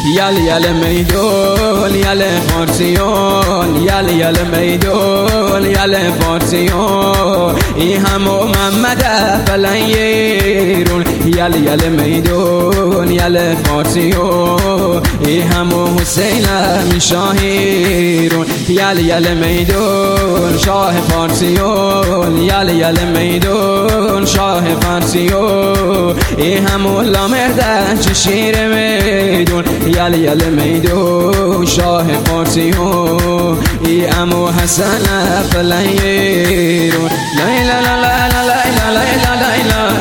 یل یل میدون یل فارسیون یل یل میدون یل فارسیون ای همو محمد فلیرون یل یل میدون یل فارسیون ای همو حسین شاهیرون یل یل میدون شاه فارسیون یل یل میدون شاه فارسیون ای همو لامردن شیر میدون یل یل میدون شاه فارسیون ای امو حسن فلیرون لا لا لا لا لا لا لا لا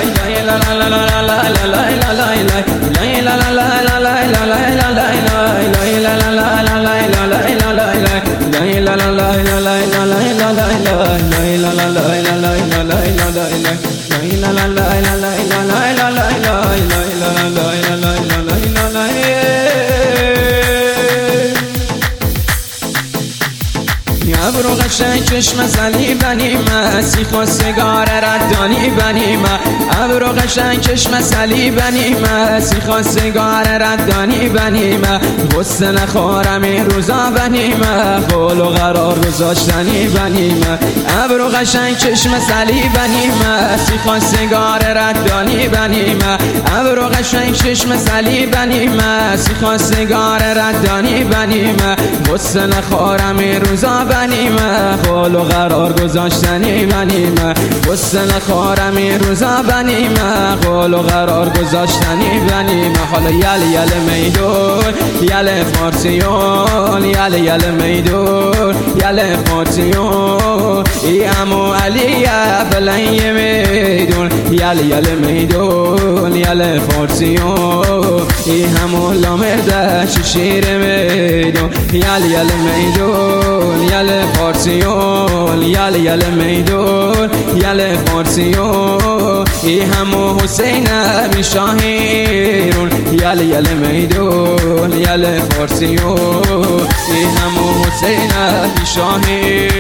ابرو قشنگ چشم سلی بنی مسیح خواستگار ردانی بنی ابرو قشنگ چشم سلی بنی مسیح خواستگار ردانی بنی حسن خارم این روزا بنی قول و قرار گذاشتنی بنی ابرو قشنگ چشم سلی بنی مسیح خواستگار ردانی بنی ابرو قشنگ چشم سلی بنی مسیح خواستگار ردانی بنی حسن خارم این روزا بنی قول و قرار گذاشتنی بنی حسن خارم این روزا بنی قول و قرار گذاشتنی بنی حالا یل یل میدون یل فارسیون یل یل میدون یل فارسیون ای امو علی فلی میدون یل یل میدون یل فارسیون ای همو لامردش شیر میدون یل یل میدون یل فارسیون یل یل میدون یل فارسیون ای همو حسین شاهیرون یل یل میدون یل فارسیون ای همو حسین شاهیرون